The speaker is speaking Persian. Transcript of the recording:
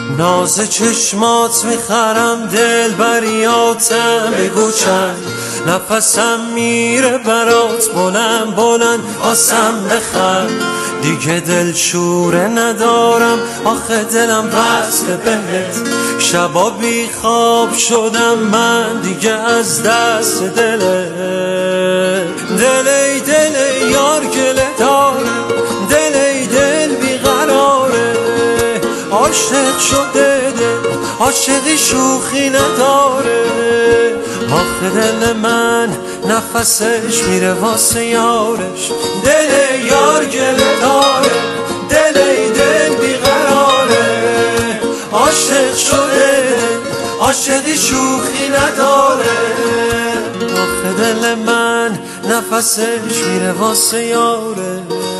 ناز چشمات میخرم دل بریاتم، بگو چند نفسم میره برات، بلند بلند آسم بخند. دیگه دل شوره ندارم، آخه دلم وصل بهت. شبا بی خواب شدم من دیگه از دست دلت. دل یار گله داره، دل بیقراره. عاشق شده دل، عاشقی شوخی نداره. آخه دل من نفسش میره واسه یارش. دل یار گله داره، دل بیقراره. عاشق شده دل، عاشقی شوخی نداره. آخه دل من نفسش میره واسه یارش.